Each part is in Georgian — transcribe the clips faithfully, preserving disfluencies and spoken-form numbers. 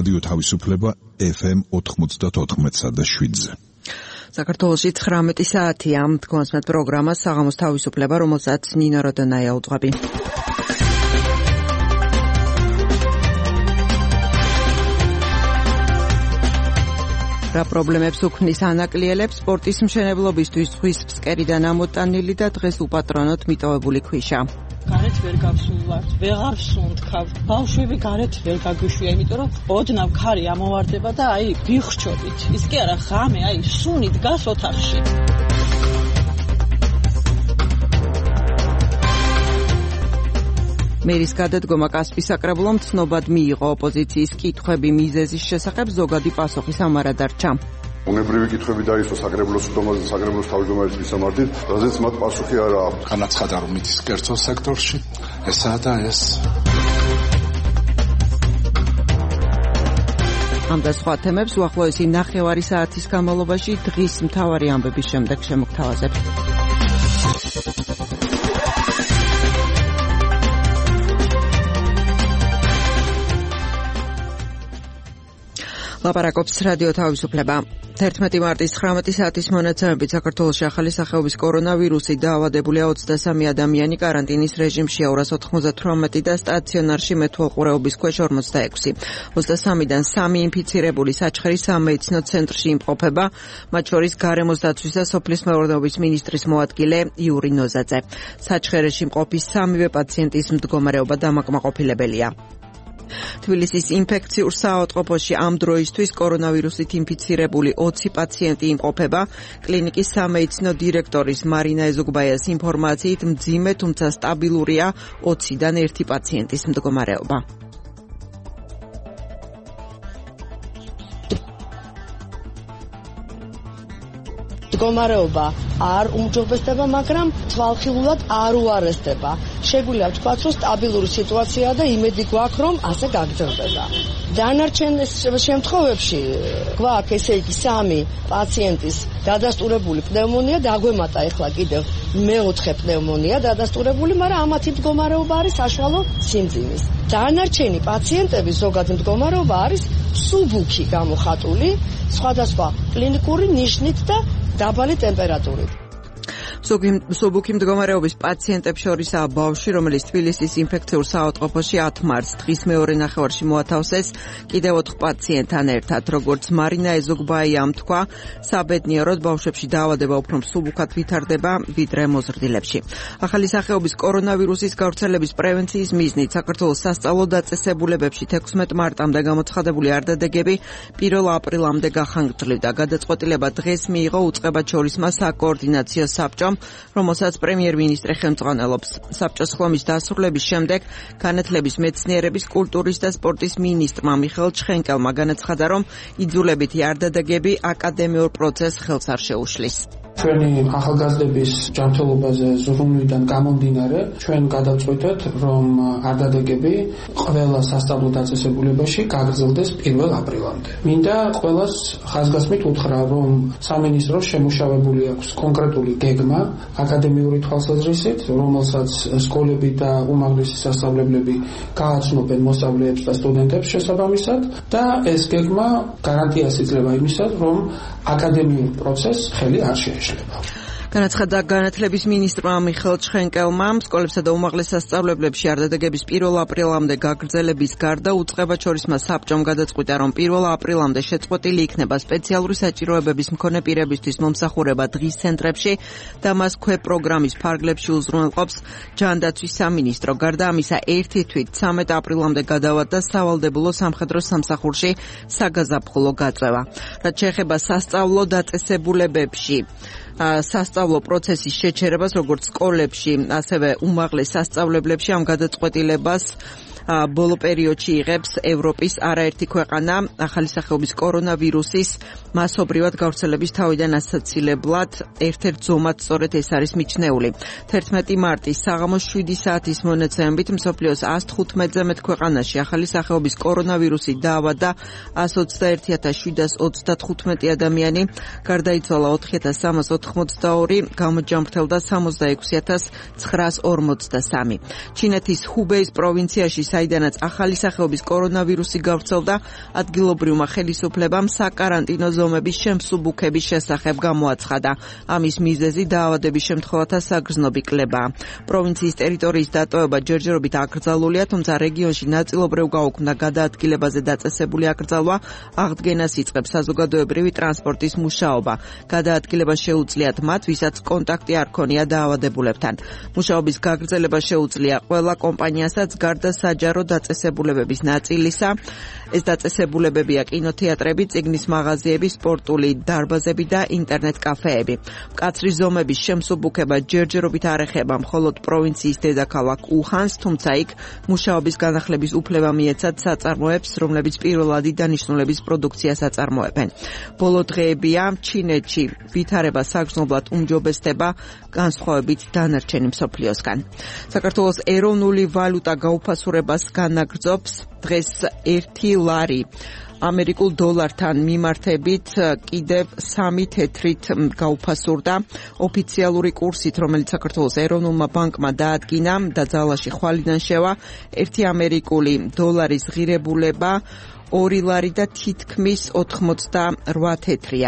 რადიო თავისუფლება ეფ ემ ოთხმოცდაოთხ და შვიდზე. საქართველოში ცხრამეტი საათია. თქვენსმეთ პროგრამა საღამოს თავისუფლება, რომელსაც ნინო როდონაია უძღვები. რა პრობლემებს უქმნის ანაკლიელებს სპორტის მშენებლობისთვის ზღვის ფსკერიდან ამოტანილი და დღეს უპატრონოთ მიტოვებული ქვიშა. გარეთ ვერ გავსულვართ, ვეღარ ვსუნთქავთ. ბავშვები გარეთ ვერ გაგვიშვია, იმიტომ რომ ოდნავ ქარი ამოვარდება და აი ვიხრჩობით. ის კი არა, ღამე, აი სუნი დგას ოთახში. მერის გადადგომა კასპის საკრებულომ ცნობად მიიღო. ოპოზიციის კითხვები მიზეზის შესახებ ზოგადი პასუხის ამარა დარჩა. უნებრივი კითხვები დაისვა საკრებულოს უდომაზე, საკრებულოს თავმჯდომარის მისამართით, რაზეც მათ პასუხი არა აქვთ. განაცხადა, რომ მიწის კერძო სექტორში ესაა და ეს. ამ და სხვა თემებს უახლოესი ნახევარი საათის განმავლობაში დღის მთავარი ამბების შემდეგ შემოგთავაზებთ. ლაპარაკობს რადიო თავისუფლება. თერთმეტი მარტის ცხრამეტი საათის მონაცემებით საქართველოში ახალი სახეობის კორონავირუსი დაავადებულია ოცდასამი ადამიანი, კარანტინის რეჟიმში ორას ოთხმოცდათვრამეტი და სტაციონარში მეთვალყურეობის ქვეშ ორმოცდაექვსი. ოცდასამიდან სამი ინფიცირებული საჩხერის სამედიცინო ცენტრში იმყოფება, მათ შორის გარემოს დაცვის და სოფლის მეურნეობის მინისტრის მოადგილე იური ნოზაძე. საჩხერეში მყოფი სამივე პაციენტის მდგომარეობა დამაკმაყოფილებელია. თბილისის ინფექციურ საავადმყოფოში ამ დროისთვის კორონავირუსით ინფიცირებული ოცი პაციენტი იმყოფება. კლინიკის სამედიცინო დირექტორის მარინა ეზოგბაიას ინფორმაციით მძიმე, თუმცა სტაბილურია ოციდან ერთი პაციენტის მდგომარეობა. მდგომარეობა არ უმჯობესდება, მაგრამ თვალხილულად არ უარესდება. შეგვიძლია ვთქვათ, რომ სტაბილური სიტუაციაა და იმედი გვაქვს, რომ ასე გაგრძელდება. დანარჩენ შემთხვევებში გვაქვს ესე იგი სამი პაციენტის დადასტურებული პნევმონია, დაგვემატა ახლა კიდევ მეოთხე პნევმონია დადასტურებული, მაგრამ ამათი მდგომარეობა არის საშუალო სიმძიმის. დანარჩენი პაციენტების ზოგადი მდგომარეობა არის მსუბუქი გამოხატული, სხვადასხვა კლინიკური ნიშნით და დაბალი ტემპერატურით. მსუბუქი მდგომარეობის პაციენტებს შორისაა ბავშვი, რომელიც თბილისის ინფექციურ საავადმყოფოში ათი მარტს დღის მეორე ნახევარში მოათავსეს კიდევ ოთხ პაციენტთან ერთად. როგორც მარინა ეზოგბაიამ თქვა, საბედნიეროდ ბავშვებში დაავადება უფრო მსუბუქად ვითარდება ვიდრე მოზრდილებში. ახალი სახეობის კორონავირუსის გავრცელების პრევენციის მიზნით საქართველოს სასწავლო დაწესებულებებში თექვსმეტ მარტამდე გამოცხადებული არდადეგები პირველ აპრილამდე გახანგრძლივდა. გადაწყვეტილება დღეს მიიღო უწყებაჩორისმა საკოორდინაციო საბჭომ, რომელსაც პრემიერ-მინისტრი ხელმძღვანელობს. საბჭოს ხლომის დასრულების შემდეგ განათლების, მეცნიერების, კულტურის და სპორტის მინისტრმა მიხეილ ჩხენკელმა განაცხადა, რომ იძულებითი არდადეგები აკადემიურ პროცესს ხელს არ შეუშლის. ჩვენი ახალგაზრდების ჯანმრთელობაზე ზრუნვიდან გამომდინარე, ჩვენ გადავწყვეტეთ, რომ არდადეგები ყველა სასწავლო დაწესებულებაში გაგრძელდეს პირველ აპრილამდე. მინდა ყველას ხაზგასმით უთხრა, რომ სამინისტროს შემუშავებული აქვს კონკრეტული გეგმა აკადემიური თვალსაზრისით, რომელსაც სკოლები და უმაღლესი სასწავლებლები გააცნობენ მოსწავლეებს და სტუდენტებს შესაბამისად და ეს გეგმა გარანტიას იძლევა იმისად, რომ აკადემიურ პროცესს ხელი არ შეეშლება. განაცხადა განათლების მინისტრმა მიხეილ ჩხენკელმა, სკოლებსა და უმაღლეს სასწავლებლებში არდადეგების პირველ აპრილამდე გაგრძელების გარდა უწყებაჩორისმა საბჭომ გადაწყვიტა, რომ პირველ აპრილამდე შეწყვეტილი იქნება სპეციალური საჭიროებების მქონე პირებისთვის მომსახურება დღის ცენტრებში და მას ქვეპროგრამის ფარგლებში უზრუნველყოფს ჯანდაცვის სამინისტრო. გარდა ამისა, ერთი თვით ცამეტ აპრილამდე გადავარდა სავალდებულო სამხედრო სამსახურში საგაზაფხულო გაწევა. რაც შეეხება სასწავლო დაწესებულებებში სასწავლო პროცესის შეჩერებას, როგორც სკოლებში, ასევე უმაღლეს სასწავლებლებში ამ გადაწყვეტილებას ბოლო პერიოდში იღებს ევროპის არაერთი ქვეყანა ახალი სახეობის კორონავირუსის მასობრივად გავრცელების თავიდან ასაცილებლად. ერთ-ერთ ზომად სწორედ ეს არის მიჩნეული. თერთმეტი მარტის საღამოს შვიდი საათის მონაცემებით მსოფლიოს ას თხუთმეტზე მეტ ქვეყანაში ახალი სახეობის კორონავირუსი დაავადდა ას ოცდაერთი ათას შვიდას ოცდათხუთმეტი ადამიანი, გარდაიცვალა ოთხი ათას სამას ოთხმოცდაორი, გამოჯამრთელდა სამოცდაექვსი ათას ცხრაას ორმოცდასამი. ჩინეთის ჰუბეის პროვინციაში საიდანაც ახალი სახეობის კორონავირუსი გავრცელდა, ადგილობრივმა ხელისუფლებამ საკარანტინო ზომების შემსუბუქების შესახებ გამოაცხადა. ამის მიზეზი დაავადების შემთხვევათა საგრძნობი კლებაა. პროვინციის ტერიტორიის დატოვება ჯერჯერობით აკრძალულია, თუმცა რეგიონში ნაწილობრივ გაუქმდა გადაადგილებაზე დაწესებული აკრძალვა, აღდგენას იწყებს საზოგადოებრივი ტრანსპორტის მუშაობა. გადაადგილება შეუძლიათ მათ, ვისაც კონტაქტი არ ქონია დაავადებულებთან. მუშაობის გაგრძელება შეუძლია ყველა კომპანიასაც გარდა საჯარო დაწესებულებების ნაწილისა. ეს დაწესებულებებია კინოთეატრები, წიგნის მაღაზიები, სპორტული დარბაზები და ინტერნეტ კაფეები. მკაცრი ზომების შემსუბუქება ჯერჯერობით არ ეხება მხოლოდ პროვინციის დედაქალაქ უჰანს, თუმცა იქ მუშაობის განახლების უფლება მიეცათ საწარმოებს, რომლებიც პირველადი დანიშნულების პროდუქციას აწარმოებენ. ბოლო დღეებია ჩინეთში ვითარება საგრძნობლად უმჯობესდება განსხვავებით დანარჩენი მსოფლიოსგან. საქართველოს ეროვნული ვალუტა გაუფასურებას განაგრძობს. დღეს ერთი ლარი ამერიკულ დოლართან მიმართებით კიდევ სამი თეთრით გაუფასურდა. ოფიციალური კურსით, რომელიც საქართველოს ეროვნულმა ბანკმა დაადგინა და ძალაში ხვალიდან შევა, ერთი ამერიკული დოლარის ღირებულება ორი ლარი და თითქმის ოთხმოცდარვა თეთრია.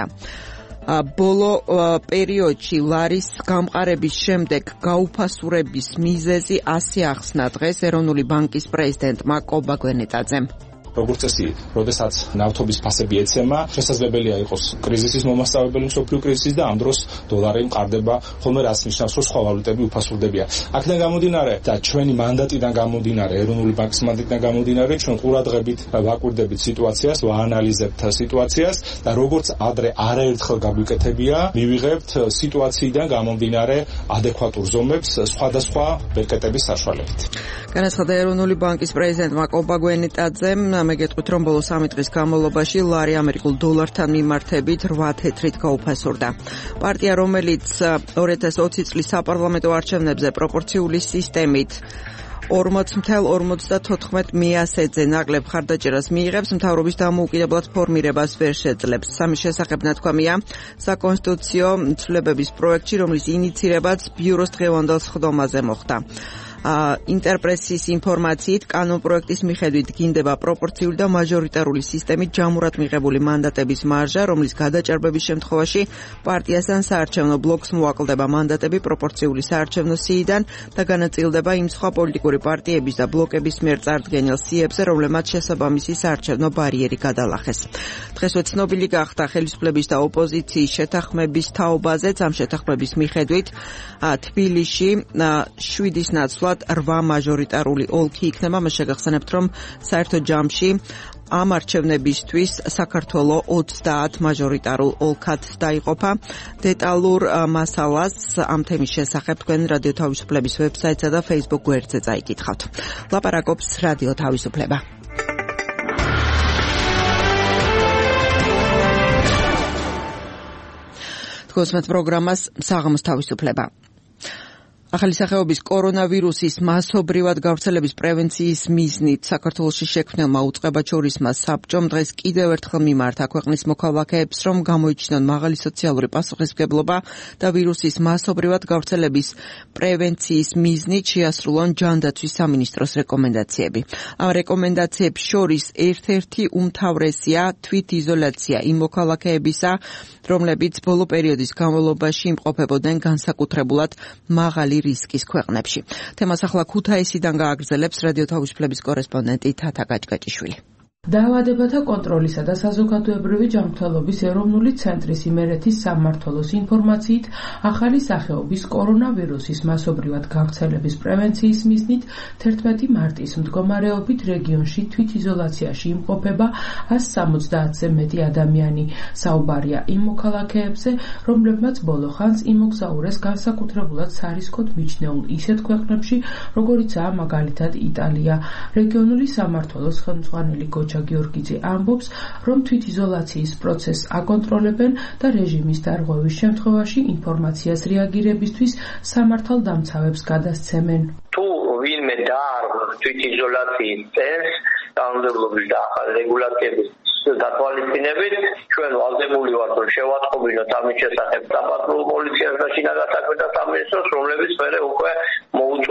ბოლო პერიოდში ლარის გამყარების შემდეგ გაუფასურების მიზეზი ასე ახსნა დღეს ეროვნული ბანკის პრეზიდენტმა კობა გვენეტაძემ. როგორც წესი, როდესაც ნავთობის ფასები ეცემა, შესაძლებელია იყოს კრიზისის მომასწავებელი მსოფლიო კრიზისი და ამ დროს დოლარი მყარდება, ხოლმე რაც ნიშნავს, რომ სხვა ვალუტები უფასურდებიან. აქედან გამომდინარე და ჩვენი მანდატიდან გამომდინარე, ეროვნული ბანკის მანდატიდან გამომდინარე, ჩვენ ყურადღებით ვაკვირდებით სიტუაციას, ვაანალიზებთ სიტუაციას და როგორც ადრე არაერთხელ გაგვიკეთებია, მივიღებთ სიტუაციიდან გამომდინარე ადეკვატურ ზომებს სხვადასხვა ბეკეტების საშუალებით. განაცხადა ეროვნული ბანკის პრეზიდენტმა კობა გვენეტაძემ. მეგეთყვით, რომ ბოლო სამი დღის განმავლობაში ლარი ამერიკულ დოლართან მიმართებით რვა თეთრით გაუფასურდა. პარტია, რომელიც ორი ათას ოცი წლის საპარლამენტო არჩევნებზე პროპორციული სისტემით ორმოც ათეული ორმოცდათოთხმეტ მიასედზე ნაკლებ ხარდაჭერას მიიღებს, მთავრობის დამოუკიდებლად ფორმირებას ვერ შეძლებს. სამის შესახებ ნათქვამია საკონსტიტუციო ცვლილებების პროექტში, რომლის ინიცირებაც ბიუროს დღევანდელ სხდომაზე მოხდა. ინტერპრესის ინფორმაციით კანონპროექტის მიხედვით გინდება პროპორციული და მაჟორიტარული სისტემით ჯამურად მიღებული მანდატების მარჟა, რომლის გადაჭარბების შემთხვევაში პარტიასთან საარჩევნო ბლოკს მოაკლდება მანდატები პროპორციული საარჩევნო სიიდან და განაწილდება იმ სხვა პოლიტიკური პარტიების და ბლოკების მიერ წარდგენილ სიებზე, რომლებმაც შესაბამისი საარჩევნო ბარიერი გადალახეს. დღესვე ცნობილი გახდა ხელისუფლების და ოპოზიციის შეთანხმების თაობაზეც. ამ შეთანხმების მიხედვით თბილისში შვიდის ნაცვლად რვა მაჟორიტარული ოლქი იქნება. მას შეგახსენებთ, რომ საერთო ჯამში ამ არჩევნებისთვის საქართველო ოცდაათ მაჟორიტარულ ოლქად დაიყოფა. დეტალურ მასალას ამ თემის შესახებ თქვენ რადიო თავისუფლების ვებსაიტსა და Facebook გვერდზე წაიკითხავთ. ლაპარაკობს რადიო თავისუფლება. თქვენს პროგრამას საღამოს თავისუფლება. ახალი სახეობის კორონავირუსის მასობრივად გავრცელების პრევენციის მიზნით საქართველოში შექმნილმა უწყებაჩორისმა საბჭომ დღეს კიდევ ერთხელ მიმართა ქვეყნის მოქალაქეებს, რომ გამოიჩინონ მაღალი სოციალური პასუხისმგებლობა და ვირუსის მასობრივად გავრცელების პრევენციის მიზნით შეასრულონ ჯანდაცვის სამინისტროს რეკომენდაციები. ამ რეკომენდაციებს შორის ერთ-ერთი უმთავრესია თვითიზოლაცია იმ მოქალაქეებისა, რომლებიც ბოლო პერიოდის განმავლობაში იმყოფებოდნენ განსაკუთრებულად მაღალი რისკის ქვეყნებში. თემას ახლა ქუთაისიდან გააგრძელებს რადიო თავისუფლების კორესპონდენტი თათა გაჭგაჭიშვილი. დაავადებათა კონტროლისა და საზოგადოებრივი ჯანმრთელობის ეროვნული ცენტრის იმერეთის სამმართველოს ინფორმაციით, ახალი სახეობის კორონავირუსის მასობრივად გავრცელების პრევენციის მიზნით თერთმეტი მარტის მდგომარეობით რეგიონში თვითიზოლაციაში იმყოფება ასი სამოცდაათზე მეტი ადამიანი. საუბარია იმ მოქალაქეებზე, რომლებმაც ბოლო ხანს იმოგზაურეს განსაკუთრებულად სარისკოდ მიჩნეულ ისეთ ქვეყნებში, როგორიცაა მაგალითად იტალია. რეგიონული სამმართველოს ხელმძღვანელი გოჩა გიორგიძე ამბობს, რომ თვითიზოლაციის პროცესს აკონტროლებენ და რეჟიმის დარღვევის შემთხვევაში ინფორმაციას რეაგირებისთვის სამართალდამცავებს გადასცემენ. თუ ვინმე დაარღვევს თვითიზოლაციის წესს, კანონმდებლობის და ახალი რეგულაციების დათვალისწინებით, ჩვენ ვალდებული ვართ, რომ შევატყობინოთ ამის შესახებ საპატრულო პოლიციას და შინაგან საქმეთა სამინისტროს, რომლებიც მერე უკვე მოუწყვეტ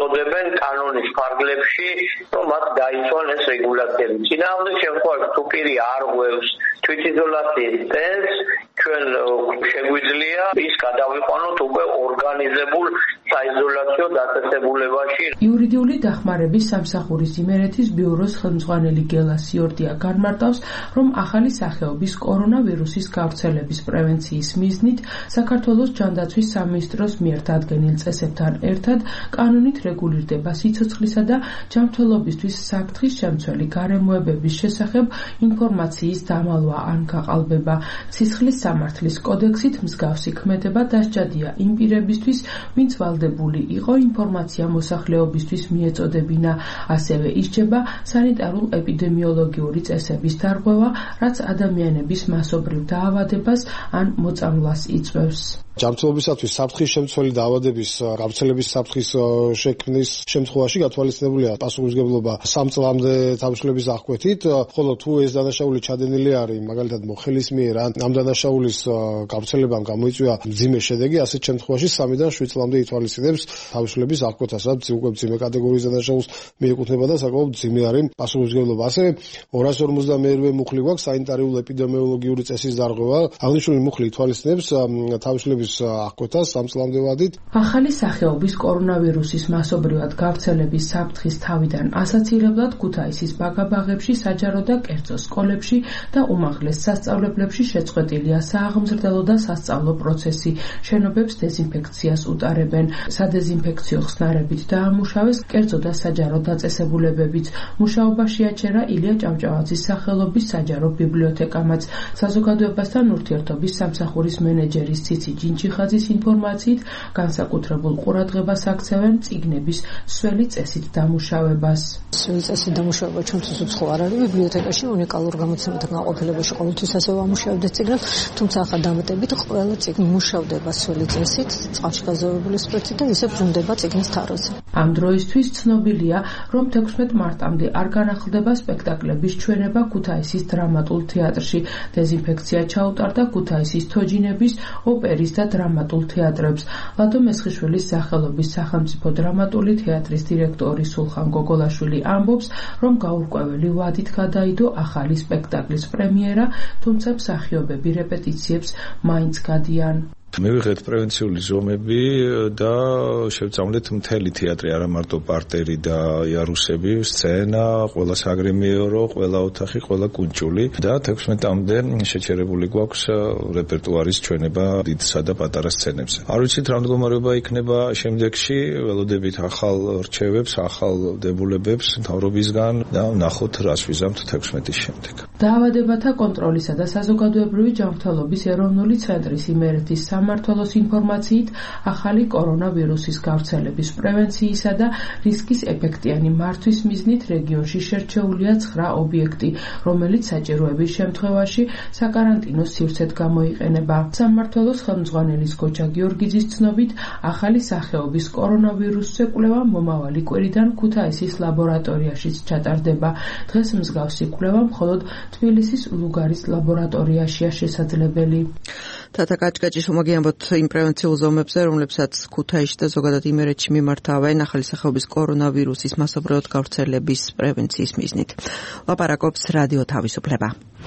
უწოდებენ კანონის ფარგლებში, რომ მათ დაიცვან ეს რეგულაციები. წინააღმდეგ შემთხვევაში თუ პირი არ ღვევს თვითიზოლაციის წესს, ჩვენ შეგვიძლია ის გადავიყვანოთ უკვე ორგანიზებულ საიზოლაციო დაწესებულებაში. იურიდიული დახმარების სამსახურის იმერეთის ბიუროს ხელმძღვანელი გელა სიორდია განმარტავს, რომ ახალი სახეობის კორონავირუსის გავრცელების პრევენციის მიზნით საქართველოს ჯანდაცვის სამინისტროს მიერ დადგენილ წესებთან ერთად კანონით რეგულირდება სიცოცხლისა და ჯანმრთელობისთვის საფრთხის შემცველი გარემოებების შესახებ ინფორმაციის დამალვა ან გაყალბება. სისხლის სამართლის კოდექსით მსგავსი ქმედება დასჯადია იმ პირებისთვის, ვინც ვალდებული იყო ინფორმაცია მოსახლეობისთვის მიეწოდებინა. ასევე ისჯება სანიტარულ ეპიდემიოლოგიური წესების დარღვევა, რაც ადამიანების მასობრივ დაავადებას ან მოწამვლას იწვევს. ჯანმრთელობისათვის საფრთხის შემცველი დაავადების გავრცელების საფრთხის შექმნის შემთხვევაში გათვალისწინებულია პასუხისმგებლობა სამ წლამდე თავისუფლების აღკვეთით, ხოლო თუ ეს დანაშაული ჩადენილი არის მაგალითად მოხელის მიერ ან ამ დანაშაულის გავრცელებამ გამოიწვია მძიმე შედეგი, ასეთ შემთხვევაში სამიდან შვიდ წლამდე ითვალისწინებს თავისუფლების აღკვეთას, რაც უკვე მძიმე კატეგორიის დანაშაულს მიეკუთვნება და საკმაოდ მძიმე არის პასუხისმგებლობა. ასევე ორას ორმოცდამეერვე მუხლი გვაქვს სანიტარულ ეპიდემიოლოგიური წესის დარღვევა. აღნიშნული მუხლი ითვალისწინებს თავისუფლების აღკვეთას სამ წლამდე ვადით. ახალი სახეობის კორონავირუსის მასობრივად გავრცელების საფრთხის თავიდან ასაცილებლად ქუთაისის ბაგაბაღებში, საჯარო და კერძო სკოლებში და უმაღლეს სასწავლებლებში შეწყვეტილია სააღმზრდელო და სასწავლო პროცესი. შენობებს დეზინფექციას უტარებენ. სადეზინფექციო ხსნარებით დაამუშავეს კერძო და საჯარო დაწესებულებებიც. მუშაობაში აჩერა ილია ჭავჭავაძის სახელობის საჯარო ბიბლიოთეკამაც. საზოგადოებასთან ურთიერთობის სამსახურის მენეჯერის ციცი ჯინჯიხაძის ინფორმაციით, განსაკუთრებულ ყურადღებას აქცევენ წიგნების სველი წესით დამუშავებას. სველი წესით დამუშავება ჩვენთვის უცხო არ არის ბიბლიოთეკაში, უნიკალურ გამოცემათა გაყოფილებაში ყოველთვის ასე ვამუშავებთ წიგნებს, თუმცა ახლა დამატებით ყველა წიგნი მუშავდება სველი წესით, წყალში გაზოვებული სპირტით და ისე ბრუნდება წიგნის თაროზე. ამ დროისთვის ცნობილია, რომ თექვსმეტ მარტამდე არ განახლდება სპექტაკლების ჩვენება ქუთაისის დრამატულ თეატრში. დეზინფექცია ჩაუტარდა ქუთაისის თოჯინების, ოპერის და დრამატულ თეატრებს. ლადო მესხიშვილის სახელობის სახელმწიფო დრამატული თეატრის დირექტორი სულხან გოგოლაშვილი ამბობს, რომ გაურკვეველი ვადით გადაიდო ახალი სპექტაკლის პრემიერა, თუმცა მსახიობები რეპეტიციებს მაინც გადიან. მივიღეთ პრევენციული ზომები და შევწამლეთ მთელი თეატრი, არა მარტო პარტერი და იარუსები, სცენა, ყველა საგრემიერო, ყველა ოთახი, ყველა კუნჭული და თექვსმეტამდე შეჩერებული გვაქვს რეპერტუარის ჩვენება დიდსა და პატარა სცენებზე. არ ვიცით რა მდგომარეობა იქნება შემდეგში, ველოდებით ახალ რჩევებს, ახალ დებულებებს მთავრობისგან და ნახოთ რას ვიზამთ თექვსმეტის შემდეგ. დაავადებათა კონტროლისა და საზოგადოებრივი ჯანმრთელობის ეროვნული ცენტრის იმერეთის სამმართველოს ინფორმაციით, ახალი კორონავირუსის გავრცელების პრევენციისა და რისკის ეფექტიანი მართვის მიზნით რეგიონში შერჩეულია ცხრა ობიექტი, რომელიც საჭიროების შემთხვევაში საკარანტინო სივრცედ გამოიყენება. სამმართველოს ხელმძღვანელის გოჩა გიორგიძის ცნობით, ახალი სახეობის კორონავირუსზე კვლევა მომავალი კვირიდან ქუთაისის ლაბორატორიაშიც ჩატარდება. დღეს მსგავსი კვლევა მხოლოდ თბილისის ლუგარის ლაბორატორიაშია შესაძლებელი. თათა კაჭკაჭის უმაგიანებთ იმ პრევენციულ ზომებზე, რომლებსაც ქუთაისში და ზოგადად იმერეთში მიმართავენ ახალი სახეობის კორონავირუსის მასობრივად გავრცელების პრევენციის მიზნით. ლაპარაკობს რადიო თავისუფლება.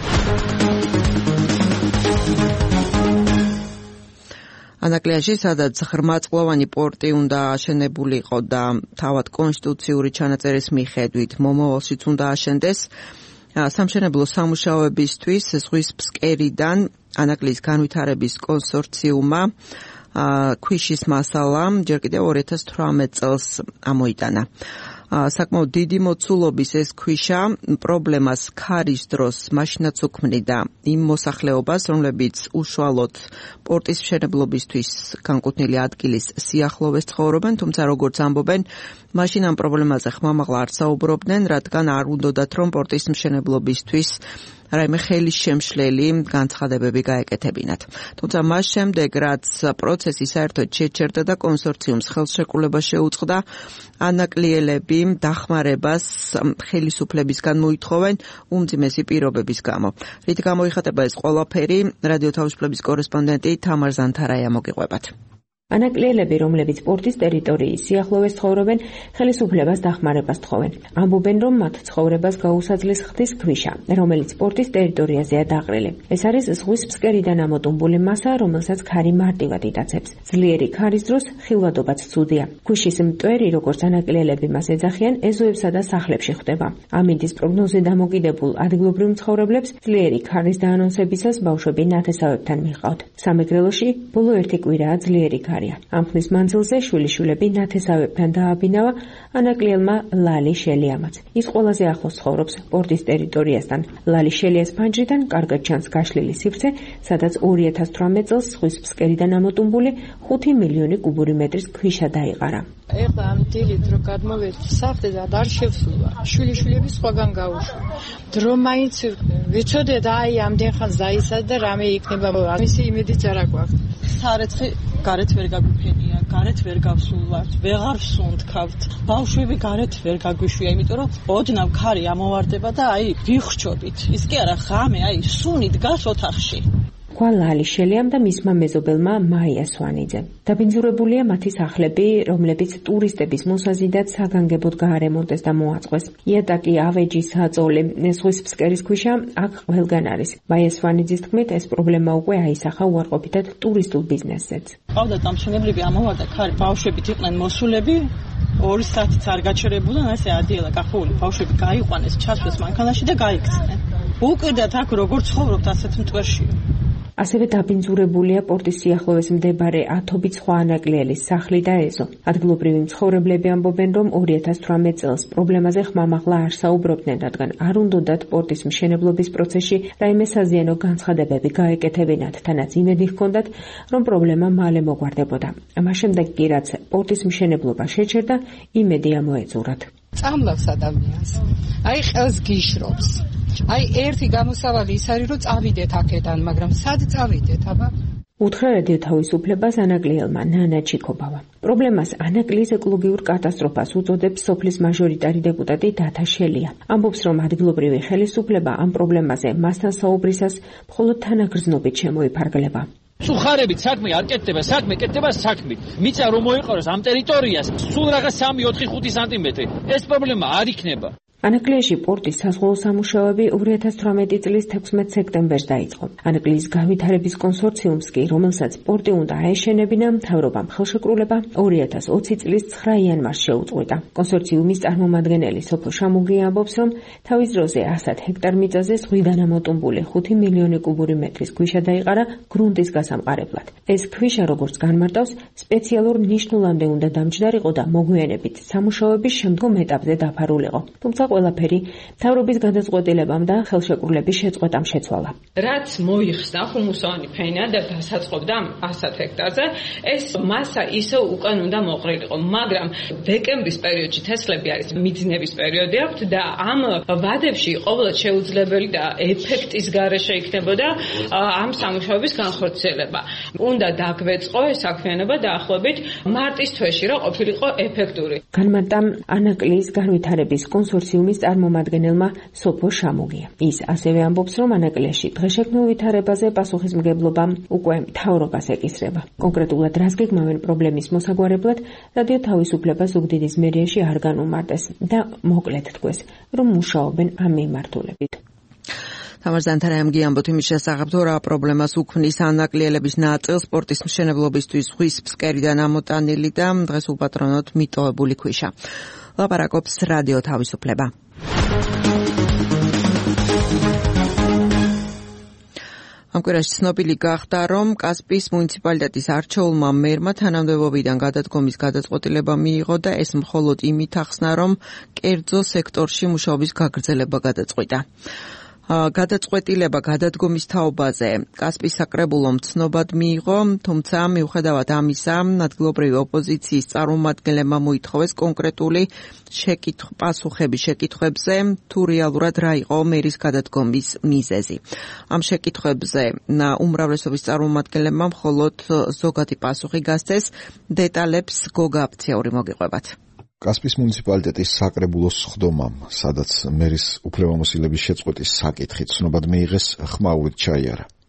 ანაკლიაში, სადაც ღრმაწყლოვანი პორტი უნდა აშენებულიყო და თავად კონსტიტუციური ჩანაწერის მიხედვით მომავალშიც უნდა აშენდეს, სამშენებლო სამუშაოებისთვის ზღვის ფსკერიდან ანაკლის განვითარების კონსორციუმმა ქვიშის მასალა ჯერ კიდევ ორი ათას თვრამეტ წელს ამოიტანა. საკმაოდ დიდი მოცულობის ეს ქვიშა პრობლემას ქარის დროს მაშინაც უქმნიდა იმ მოსახლეობას, რომლებიც უშუალოდ პორტის მშენებლობისთვის განკუთვნილი ადგილის სიახლოვეს ცხოვრობენ, თუმცა როგორც ამბობენ, მაშინ ამ პრობლემაზე ხმამაღლა არ საუბრობდნენ, რადგან არ უნდოდათ რომ პორტის მშენებლობისთვის რაიმე ხელის შემშლელი განცხადებები გაეკეთებინათ. თუმცა მას შემდეგ, რაც პროცესი საერთოდ შეჩერდა და კონსორციუმს ხელშეკრულება შეუწყდა, ანაკლიელები დახმარებას ხელისუფლებისგან მოითხოვენ უმძიმესი პირობების გამო. რით გამოიხატება ეს ყველაფერი, რადიო თავისუფლების კორესპონდენტი თამარ ზანთარაია მოგიყვებათ. ანაკლიელები, რომლებიც პორტის ტერიტორიის სიახლოვეს ცხოვრობენ, ხელისუფლებას დახმარებას თხოვენ. ამბობენ, რომ მათ ცხოვრებას გაუსაძლეს ხდის ქვიშა, რომელიც პორტის ტერიტორიაზეა დაყრილი. ეს არის ზღვის ფსკერიდან ამოტუმბული მასა, რომელსაც ქარი მარტივად იტაცებს. ძლიერი ქარის დროს ხილვადობაც ცუდია. ქვიშის მტვერი, როგორც ანაკლიელები მას ეძახიან, ეზოებსა და სახლებში ხდება. ამინდის პროგნოზე დამოკიდებულ ადგილობრივ მცხოვრებლებს ძლიერი ქარის დაანონსებისას ბავშვები ნათესავებთან მიჰყავთ. სამეგრელოში ბოლო ერთი კვირაა ძლიერი ქარი. ამ ხნის მანძილზე შვილიშვილები ნათესავებთან დააბინავა ანაკლიელმა ლალი შელიამაც. ის ყველაზე ახლოს ცხოვრობს პორტის ტერიტორიასთან. ლალი შელიას ფანჯრიდან კარგად ჩანს გაშლილი სივრცე, სადაც ორი ათას თვრამეტ წელს ზღვის ფსკერიდან ამოტუმბული ხუთი მილიონი კუბური მეტრის ქვიშა დაიყარა. ეხლა ამ დილით რო გადმოვედი სახლზე და არ შევსულა. შვილიშვილები სხვაგან გაუშვა. დრო მაინც ვიცოდე და აი ამდენ ხანს დაიცად და რამე იქნება. ამისი იმედიც არ აქვს. სარეცხი გარეთ ვერ გაგვიფენია, გარეთ ვერ გავსულვართ, ვეღარ ვსუნთქავთ. ბავშვები გარეთ ვერ გაგვიშვია, იმიტომ რომ ოდნავ ქარი ამოვარდება და აი ვიხრჩობთ. ის კი არა, ღამე აი სუნი დგას ოთახში. თქვა ლალი შელიამ და მისმა მეზობელმა მაია სვანიძე. დაბინძურებულია მათი სახლები, რომლებიც ტურისტების მოსაზიდად საგანგებოდ გაარემონტეს და მოაწყვეს. იატაკი, ავეჯი, საწოლი, ზღვის ფსკერის ქვიშა აქ ყველგან არის. მაია სვანიძის თქმით, ეს პრობლემა უკვე აისახა უარყოფითად ტურისტულ ბიზნესზეც. ყავდა დამჩენებლები ამოვარდა ქარი, ბავშვებით იყვნენ მოსულები. ორი საათიც არ გაჩერებულან ასე ადიელა კახული ბავშვები გაიყვანეს, ჩასვეს მანქანაში და გაიქცნენ. უკიდათ აქ როგორ ცხოვრობთ ასეთ მტვერში. ასევე დაბინძურებულია პორტის სიახლოვეს მდებარე ათობით სხვა ანაკლიელის სახლი და ეზო. ადგილობრივი მცხოვრებლები ამბობენ, რომ ორი ათას თვრამეტ წელს პრობლემაზე ხმამაღლა არ საუბრობდნენ, რადგან არ უნდოდათ პორტის მშენებლობის პროცესში რაიმე საზიანო განცხადებები გაეკეთებინათ, თანაც იმედი ჰქონდათ, რომ პრობლემა მალე მოგვარდებოდა. მას შემდეგ კი რაც პორტის მშენებლობა შეჩერდა, იმედი ამოეწურათ. წამლავს ადამიანს. აი ხელს გიშრობს. აი ერთი გამოსავალი ის არის, რომ წავიდეთ აქედან, მაგრამ სად წავიდეთ, აბა? უთხრა რადიო თავისუფლებას ანაკლიელმა ნანა ჩიკობავა. პრობლემას ანაკლიის ეკოლოგიურ კატასტროფას უწოდებს სოფლის მაჟორიტარი დეპუტატი დათა შელია. ამბობს, რომ ადგილობრივი ხელისუფლება ამ პრობლემაზე მასთან საუბრისას მხოლოდ თანაგრძნობით შემოიფარგლება. სუხარებით საქმე არ კეთდება, საქმე კეთდება საქმით. მიწა რომ მოიყაროს ამ ტერიტორიას, სულ რაღაც სამი, ოთხი, ხუთი სანტიმეტრი. ეს პრობლემა არ იქნება. ანაკლიაში პორტის საზღვაო სამუშაოები ორი ათას თვრამეტი წლის თექვსმეტ სექტემბერს დაიწყო. ანაკლიის განვითარების კონსორციუმს კი, რომელსაც პორტი უნდა აეშენებინა, მთავრობამ ხელშეკრულება ორი ათას ოცი წლის ცხრა იანვარს შეუწყვეტა. კონსორციუმის წარმომადგენელი სოფო შამუგია ამბობს, რომ თავის დროზე ასად ჰექტარ მიწაზე ზღვიდან ამოტუმბული ხუთი მილიონი კუბური მეტრის ქვიშა დაიყარა გრუნტის გასამყარებლად. ეს ქვიშა, როგორც განმარტავს, სპეციალურ ნიშნულამდე უნდა დამჯდარიყო და მოგვიანებით სამუშაოების შემდგომ ეტაპზე დაფარულიყო. თუმცა ყველაფერი მთავრობის გადაწყვეტილებამ და ხელშეკრულების შეწყვეტამ შეცვალა. რაც მოიხსნა ხუმუსოვანი ფენა და დასაწყობდა ასად ჰექტარზე, ეს მასა ისე უკან უნდა მოყრილიყო, მაგრამ დეკემბრის პერიოდში თესლები არის მიძნების პერიოდი აქვს და ამ ვადებში ყოველად შეუძლებელი და ეფექტის გარეშე იქნებოდა ამ სამუშაოების განხორციელება. უნდა დაგვეწყო ეს საქმიანობა დაახლოებით მარტის თვეში, რა ყოფილიყო ეფექტური. განმარტა ანაკლიის განვითარების კონსორციუმის წარმომადგენელმა სოფო შამუგია. ის ასევე ამბობს, რომ ანაკლიაში დღეშექმნილ ვითარებაზე პასუხისმგებლობა უკვე მთავრობას ეკისრება. კონკრეტულად რას გეგმავენ პრობლემის მოსაგვარებლად, რადიო თავისუფლებას ზუგდიდის მერიაში არ განუმარტეს და მოკლედ თქვეს, რომ მუშაობენ ამ მიმართულებით. თამარ ზანთარაიამგი ამბობთ იმის შესახებ, თუ რა პრობლემას უქმნის ანაკლიელების ნაწილს პორტის მშენებლობისთვის ზღვის ფსკერიდან ამოტანილი და დღეს უპატრონოდ მიტოვებული ქვიშა. ლაპარაკობს რადიო თავისუფლება. ამ კვირაში ცნობილი გახდა, რომ კასპიის მუნიციპალიტეტის არჩეულმა მერმა თანამდებობიდან გადადგომის გადაწყვეტილება მიიღო და ეს მხოლოდ იმით ახსნა, რომ კერძო სექტორში მუშაობის გაგრძელება გადაწყვიტა. გადაწყვეტილება გადადგომის თაობაზე კასპიის საკრებულომ ცნობად მიიღო, თუმცა მიუხედავად ამისა, ადგილობრივი ოპოზიციის წარმომადგენლებმა მოითხოვეს კონკრეტული პასუხები შეკითხვებზე, თუ რეალურად რა იყო მერის გადადგომის მიზეზი. ამ შეკითხვებზე უმრავლესობის წარმომადგენლებმა მხოლოდ ზოგადი პასუხი გასცეს, დეტალებს გოგა აფციური მოგიყვებათ. კასპიის მუნიციპალიტეტის საკრებულოს სხდომამ, სადაც მერის უფლებამოსილების შეწყვეტის საკითხი ცნობად მიიღეს, ხმაურით ჩაიარა.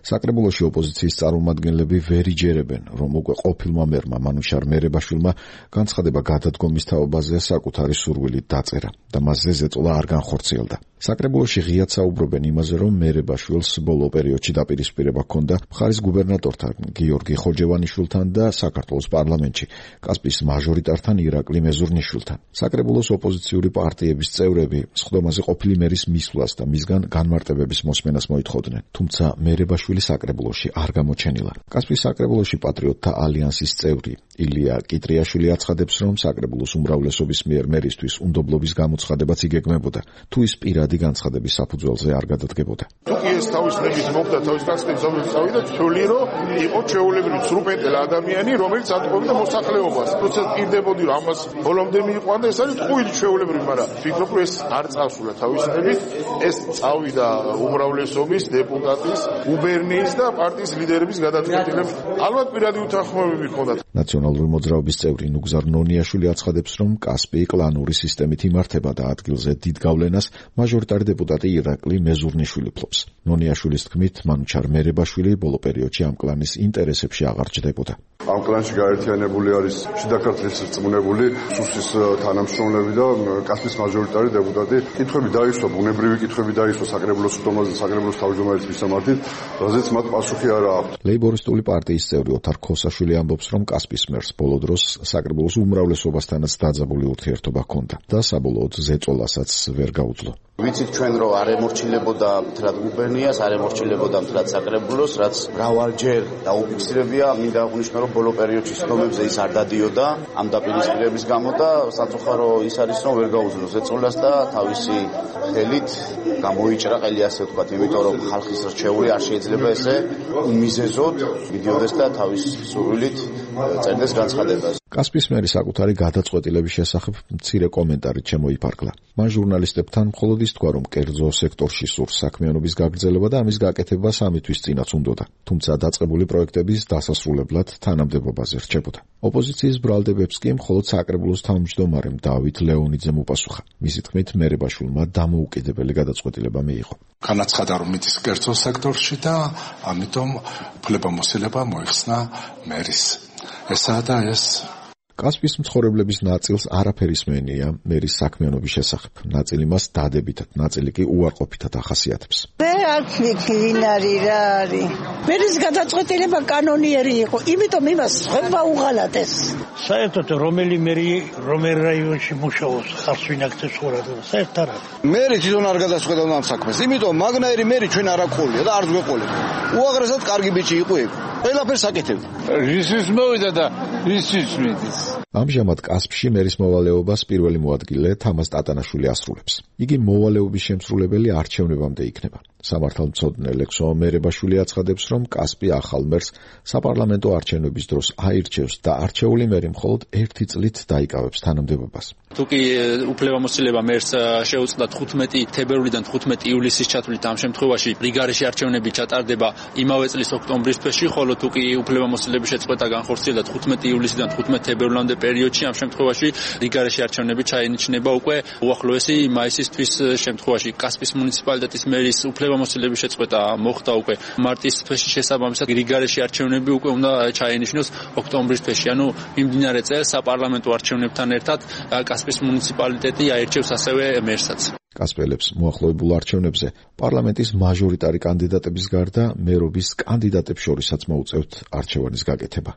საკრებულოში ოპოზიციის წარმომადგენლები ვერ იჯერებენ, რომ უკვე ყოფილმა მერმა მანუშარ მერებაშვილმა განცხადება გადადგომის თაობაზე საკუთარი სურვილით დაწერა და მასზე ზეწოლა არ განხორციელდა. საკრებულოში ღიად საუბრობენ იმაზე, რომ მერებაშვილს ბოლო პერიოდში დაპირისპირება ჰქონდა მხარის გუბერნატორთან გიორგი ხოჯევანიშვილთან და საქართველოს პარლამენტში კასპიის მაჟორიტართან ირაკლი მეზურნიშვილთან. საკრებულოს ოპოზიციური პარტიების წევრები სხდომაზე ყოფილი მერის მისვლას და მისგან განმარტებების მოსმენას მოითხოვდნენ, თუმცა მერებაშვილი საკრებულოში არ გამოჩენილა. კასპიის საკრებულოში პატრიოტთა ალიანსის წევრი ილია კიტრიაშვილი აცხადებს, რომ საკრებულოს უმრავლესობის მიერ მერისთვის უნდობლობის გამოცხადებაც იგეგმებოდა, თუ ის პირადი განცხადების საფუძველზე არ გადადგებოდა. თუ კი ეს თავის ნების მოხდა თავის განცხადების წავიდა, თვლი რომ იყო ჩვეულებრივი სრუპენტელ ადამიანი, რომელიც ატყობდა მოსახლეობას. თუმცა პირდებოდი რომ ამას ბოლომდე მიიყვანდა, ეს არის ტყუილი ჩვეულებრივი, მაგრამ ფიქრობ რომ ეს არ წავსულა თავის ნებით, ეს წავიდა უმრავლესობის დეპუტატის, გუბერნიის და პარტიის ლიდერების გადაწყვეტილებით. ალბათ პირადი უთანხმოებები ჰქონდათ. ნაციონალური მოძრაობის წევრი ნუგზარ ნონიაშვილი აცხადებს, რომ კასპი კლანური სისტემით იმართება და ადგილზე დიდ გავლენას მაჟორიტარი დეპუტატი ირაკლი მეზურნიშვილი ფლობს. ნონიაშვილის თქმით, მანუჩარ მერებაშვილი ბოლო პერიოდში ამ კლანის ინტერესებში აღარ ჭდებოდა. ამ კლანში გაერთიანებული არის შიდა ქართლის რწმუნებული სუსის თანამშრომლები და კასპის მაჟორიტარი დეპუტატი. კითხვები დაისვა, ბუნებრივი კითხვები დაისვა საკრებულოს სხდომაზე, საკრებულოს თავმჯდომარის მისამართით, რაზეც მათ პასუხი არ აქვთ. ლეიბორისტული პარტიის წევრი ოთარ ქოსაშვილი ამბობს, რომ კასპის მერს ბოლო დროს საკრებულოს უმრავლესობასთანაც დაძაბული ურთიერთობა ჰქონდა და საბოლოოდ ზეწოლასაც ვერ გაუძლო. ვიცით ჩვენ რომ არ ემორჩილებოდა მთლად გუბერნიას, არ ემორჩილებოდა მთლად საკრებულოს, რაც მრავალჯერ დაუფიქსირებია, მინდა აღვნიშნო რომ ბოლო პერიოდში სხდომებზე ის არ დადიოდა ამ დაპირისპირების გამო და სამწუხარო ის არის რომ ვერ გაუძლო ზეწოლას და თავისი ხელით გამოიჭრა ყელი ასე ვთქვათ, იმიტომ რომ ხალხის რჩეული არ შეიძლება ესე უმიზეზოდ მიდიოდეს და თავის სურვილით წერდეს განცხადებას. კასპის მერი საკუთარი გადაწყვეტილების შესახებ მცირე კომენტარით შემოიფარგლა. მან ჟურნალისტებთან მხოლოდ ის თქვა, რომ კერძო სექტორში სურს საქმიანობის გაგრძელება და ამის გაკეთება სამი თვის წინაც უნდოდა, თუმცა დაწყებული პროექტების დასასრულებლად თანამდებობაზე რჩებოდა. ოპოზიციის ბრალდებებს კი მხოლოდ საკრებულოს თავმჯდომარემ დავით ლეონიძემ უპასუხა. მისი თქმით, მერებაშვილმა დამოუკიდებელი გადაწყვეტილება მიიღო. განაცხადა, რომ მიდის კერძო სექტორში და ამიტომ უფლებამოსილება მოიხსნა მერის. ესაა და ეს კასპის მცხოვრებლების ნაწილს არაფერი სმენია მერის საქმიანობის შესახებ. ნაწილი მას დადებითად, ნაწილი კი უარყოფითად ახასიათებს. მე არ ვფიქრი რა არის. მერის გადაწყვეტილება კანონიერი იყო, იმიტომ იმას ხება უღალატეს. საერთოდ რომელი მერი რომელ რაიონში მუშაობს, ხარს ვინ აქცევს ყურადღებას, საერთოდ არა. მერი თვითონ არ გადაწყვეტავდა ამ საქმეს, იმიტომ მაგნაირი მერი ჩვენ არ აყოლია და არ გვეყოლება. უაღრესად კარგი ბიჭი იყო ეგ. ყველაფერს აკეთებდა. ისთვის მოვიდა და ისთვის მიდის. ამჟამად კასპში მერის მოვალეობას პირველი მოადგილე თამაზ ტატანაშვილი ასრულებს. იგი მოვალეობის შემსრულებელი არჩევნებამდე იქნება. სამართალმცოდნე ლექსო მერებაშვილი აცხადებს, რომ კასპი ახალ მერს საპარლამენტო არჩევნების დროს აირჩევს და არჩეული მერი მხოლოდ ერთი წლით დაიკავებს თანამდებობას. თუკი უფლებამოსილება მერს შეუწყდა თხუთმეტი თებერვლიდან თხუთმეტი ივლისის ჩათვლით, ამ შემთხვევაში რიგარეში არჩევნები ჩატარდება იმავე წლის ოქტომბრის თვეში, ხოლო თუკი უფლებამოსილების შეწყვეტა განხორციელდა თხუთმეტი ივლისიდან თხუთმეტი თებერვლამდე პერიოდში, ამ შემთხვევაში რიგარეში არჩევნები ჩაენიშნება უკვე უახლოესი მაისის თვის შემთხვევაში. კასპის მუნიციპალიტეტის მერის უფლებამოსილების შეწყვეტა მოხდა უკვე მარტის თვეში, შესაბამისად რიგარეში არჩევნები უკვე უნდა ჩაენიშნოს ოქტომბრის თვეში. ანუ მიმდინარე წელს საპარლამენტო არჩევნებთან ერთად კასპის მუნიციპალიტეტი აირჩევს ასევე მერსაც. კასპელებს მოახლოებულ არჩევნებზე პარლამენტის მაჟორიტარი კანდიდატების გარდა მერობის კანდიდატებს შორისაც მოუწევთ არჩევანის გაკეთება.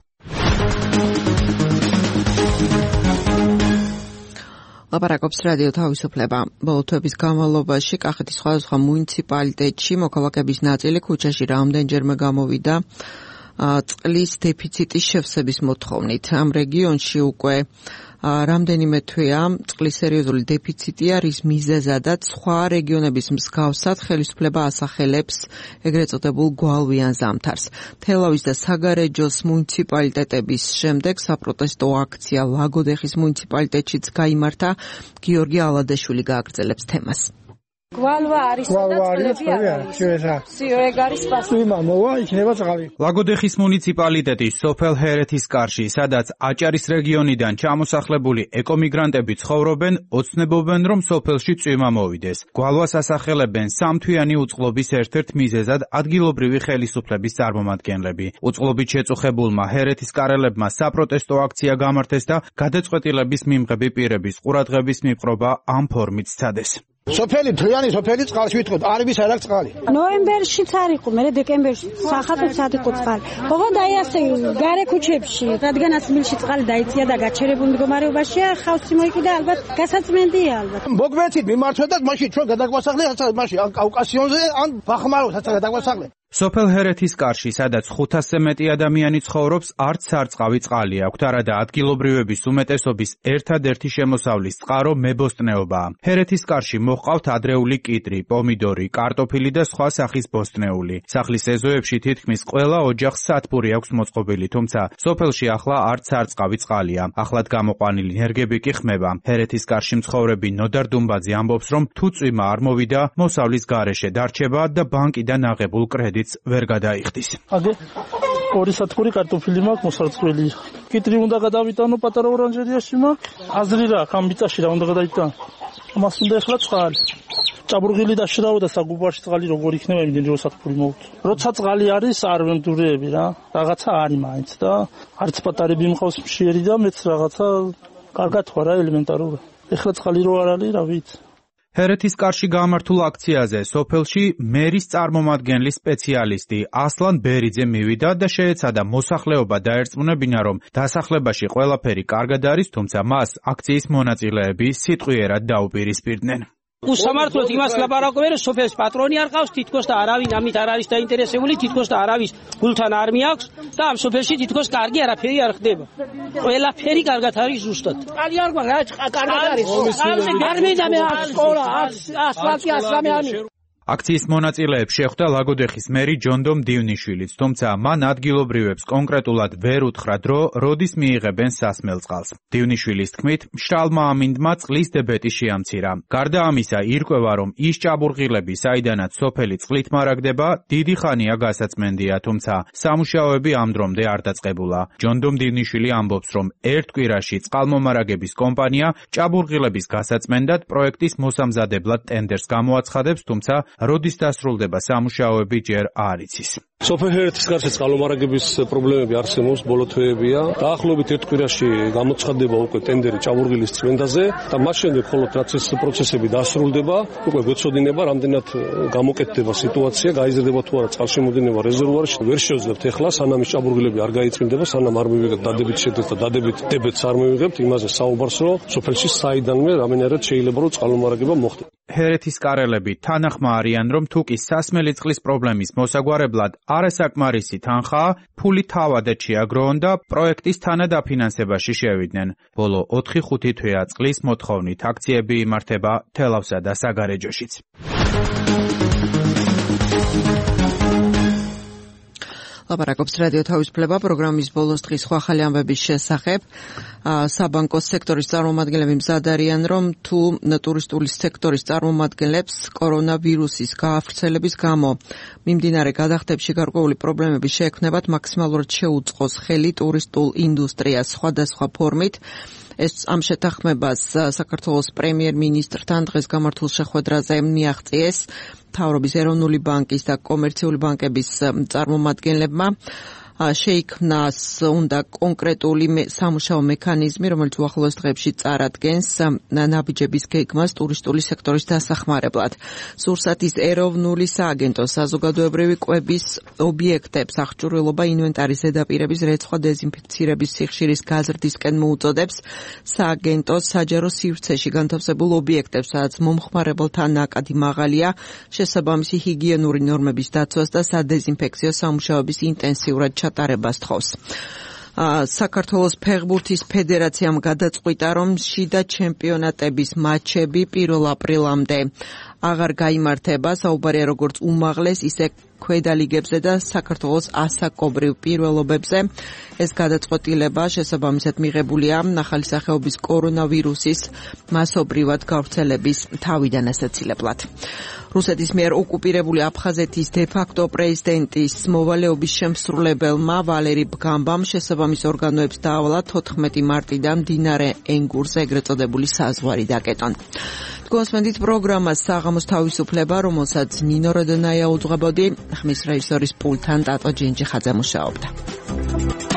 ლაპარაკობს რადიო თავისუფლება. ბოლო თვეების განმავლობაში კახეთის სხვადასხვა მუნიციპალიტეტში მოქალაქეების ნაწილი ქუჩაში რამდენჯერმე გამოვიდა წყლის დეფიციტის შევსების მოთხოვნით. ამ რეგიონში უკვე რამდენიმე თვეა წყლის სერიოზული დეფიციტია, რის მიზეზადაც სხვა რეგიონების მსგავსად ხელისუფლება ასახელებს ეგრეთ წოდებულ გვალვიან ზამთარს. თელავის და საგარეჯოს მუნიციპალიტეტების შემდეგ საპროტესტო აქცია ლაგოდეხის მუნიციპალიტეტშიც გაიმართა. გიორგი ალადეშვილი გააგრძელებს თემას. გვალვა არის გვალვა არის ჩვენსა ეგ არის პასუხი მოვა იქნება წყალი ლაგოდეხის მუნიციპალიტეტის სოფელ ჰერეთის კარში, სადაც აჭარის რეგიონიდან ჩამოსახლებული ეკომიგრანტები ცხოვრობენ, ოცნებობენ, რომ სოფელში წვიმა მოვიდეს. გვალვას ასახელებენ სამთვიანი უწყლობის ერთ-ერთ მიზეზად ადგილობრივი ხელისუფლების წარმომადგენლები. უწყლობით შეწუხებულმა ჰერეთის კარელებმა საპროტესტო აქცია გამართეს და გადაწყვეტილების მიმღები პირების ყურადღების მიპყრობა ამ ფორმით სცადეს. სოფელი თლიანი სოფელი წყალში ვითხოვთ, არიბის არ აქვს წყალი. ნოემბერშიც არ იყო, მე დეკემბერში სახათაც არ იყო წყალი. ოღონდ აი ასე გარე ქუჩებში, რადგანაც მილში წყალი დაიწია და გაჩერებულ მდგომარეობაშია, ხალხი მოიკიდა ალბათ გასაწმენდია ალბათ. მოგმეცით მიმართვე და მაშინ ჩვენ გადაგვასახლე, მაშინ ან კავკასიონზე, ან ბახმაროს გადაგვასახლე. სოფელ ჰერეთის კარში, სადაც ხუთასზე მეტი ადამიანი ცხოვრობს, არც სარწყავი წყალი აქვთ, არადა ადგილობრივების უმეტესობის ერთადერთი შემოსავლის წყარო მებოსტნეობაა. ჰერეთის კარში მოჰყავთ ადრეული კიტრი, პომიდორი, კარტოფილი და სხვა სახის ბოსტნეული. სახლის ეზოებში თითქმის ყველა ოჯახს სათბური აქვს მოწყობილი, თუმცა სოფელში ახლა არც სარწყავი წყალია. ახლად გამოყვანილი ნერგები კი ხმება. ჰერეთის კარში მცხოვრები ნოდარ დუმბაძე ამბობს, რომ თუ წვიმა არ მოვიდა, მოსავლის გარეშე დარჩება და ბანკიდან აღებულ კრედიტს ვერ გადაიხდის. აგე ორი სათბური კარტოფილი მაქვს მოსარწყველი. კიტრი უნდა გადავიტანო პატარა ორანჟერიაში მაქვს. აზრი რა, ამ მიწაში რა უნდა გადაიტანო. ამას უნდა ეხლა წყალი. ჭაბურღილი დაშრავო და საგუბარში წყალი როგორ იქნება, იმდენი რო სათბური მოვუწო. როცა წყალი არის, არ ვემდურეები რა. რაღაცა არის მაინც და არც პატარები მყავს მშიერი და მეც რაღაცა კარგად ხარ რა ელემენტარული. ეხლა წყალი რო არ არის, რა ვიცი. ჰერეთის კარში გამართულ აქციაზე სოფელში მერის წარმომადგენლის სპეციალისტი ასლან ბერიძე მივიდა და შეეცადა მოსახლეობა დაერწმუნებინა, რომ დასახლებაში ყველაფერი კარგად არის, თუმცა მას აქციის მონაწილეები სიტყვიერად დაუპირისპირდნენ. უსამართლოდ იმას ლაპარაკობენ, რომ სოფელს პატრონი არ ყავს, თითქოს და არავინ ამით არ არის დაინტერესებული, თითქოს და არავის გულთან არ მიაქვს და ამ სოფელში თითქოს კარგი არაფერი არ ხდება. ყველაფერი კარგად არის ზუსტად. კალი არ გვაქვს, კარგად არის. ამზე გარმედა მე სკოლა, ასფალტი ასრამე არის. აქციის მონაწილეებს შეხვდა ლაგოდეხის მერი ჯონდომ დივნიშვილიც, თუმცა მან ადგილობრივებს კონკრეტულად ვერ უთხრა დრო, როდის მიიღებენ სასმელ წყალს. დივნიშვილის თქმით, მშრალმა ამინდმა წყლის დებეტი შეამცირა. გარდა ამისა, ირკვევა, რომ ის ჭაბურღილები, საიდანაც სოფელი წყლით მარაგდება, დიდი ხანია გასაწმენდია, თუმცა სამუშაოები ამ დრომდე არ დაწყებულა. ჯონდომ დივნიშვილი ამბობს, რომ ერთ კვირაში წყალმომარაგების კომპანია ჭაბურღილების გასაწმენდად პროექტის მოსამზადებლად ტენდერს გამოაცხადებს, თუმცა როდის დასრულდება სამუშაოები ჯერ არ იცის. სოფელ ჰერეთის კარში წყალმომარაგების პრობლემები არსებობს, ბოლო თვეებია. დაახლოებით ერთ კვირაში გამოცხადდება უკვე ტენდერი ჭაბურღილის წმენდაზე და მას შემდეგ მხოლოდ რაც ეს პროცესები დასრულდება, უკვე გვეცოდინება, რამდენად გამოკეთდება სიტუაცია, გაიზრდება თუ არა წყალშემოდინება რეზერვუარში. ვერ შევძლებთ ეხლა, სანამ ის ჭაბურღილები არ გაიწმინდება, სანამ არ მივიღებთ დადებით შედეგს და დადებით დებეთს არ მივიღებთ, იმაზე საუბარს, რომ სოფელში საიდანვე რამენერად შეიძლება რომ წყალმომარაგება მოხდეს. ჰერეთის კარელები თანახმა არიან, რომ თუკი სასმელი წყლის პრობლემის მოსაგვარებლად არასაკმარისი თანხაა, ფული თავადაც შეაგროვონ და პროექტის თანადაფინანსებაში შევიდნენ. ბოლო ოთხი ხუთი თვეა წყლის მოთხოვნით აქციები იმართება თელავსა და საგარეჯოშიც. ლაპარაკობს რადიო თავისუფლება პროგრამის ბოლოს დღის სხვა ახალი ამბების შესახებ. საბანკო სექტორის წარმომადგენლები მზად არიან, რომ თუ ტურისტული სექტორის წარმომადგენლებს კორონავირუსის გაავრცელების გამო მიმდინარე გადახდებში გარკვეული პრობლემები შეექმნებათ, მაქსიმალურად შეუწყოს ხელი ტურისტულ ინდუსტრიას სხვადასხვა ფორმით. ეს ამ შეთანხმებას საქართველოს პრემიერ-მინისტრთან დღეს გამართულ შეხვედრაზე მიაღწიეს მთავრობის ეროვნული ბანკის და კომერციული ბანკების წარმომადგენლებმა. შეიქმნას უნდა კონკრეტული სამუშაო მექანიზმი, რომელიც უახლოეს დღეებში წარადგენს ნაბიჯების გეგმას ტურისტული სექტორის დასახმარებლად. სურსათის ეროვნული სააგენტო საზოგადოებრივი კვების ობიექტებს აღჭურვილობა ინვენტარის ზედაპირების რეცხვა დეზინფექცირების სიხშირის გაზრდისკენ მოუწოდებს. სააგენტო საჯარო სივრცეში განთავსებულ ობიექტებს, სადაც მომხმარებელთა ნაკადი მაღალია, შესაბამისი ჰიგიენური ნორმების დაცვას და სადეზინფექციო სამუშაოების ინტენსიურად ჩატარებას თხოვს. საქართველოს ფეხბურთის ფედერაციამ გადაწყვიტა, რომ შიდა ჩემპიონატების მატჩები პირველ აპრილამდე აღარ გაიმართება, საუბარია როგორც უმაღლეს, ისე ქვედა ლიგებზე და საქართველოს ასაკობრივ პირველობებზე. ეს გადაწყვეტილება შესაბამისად მიღებულია ახალი სახეობის კორონავირუსის მასობრივად გავრცელების თავიდან ასაცილებლად. რუსეთის მიერ ოკუპირებული აფხაზეთის დე-ფაქტო პრეზიდენტის მოვალეობის შემსრულებელმა ვალერი ბგამბამ შესაბამის ორგანოებს დაავალა თოთხმეტი მარტიდან მდინარე ენგურზე ეგრეთ წოდებული საზღვარი დაკეტონ. გოსმენდით პროგრამას საღამოს თავისუფლება, რომელსაც ნინო როდონაია უძღვებოდი, ხმის რეჟისორის პულტთან ტატო ჯინჯიხაძე მუშაობდა.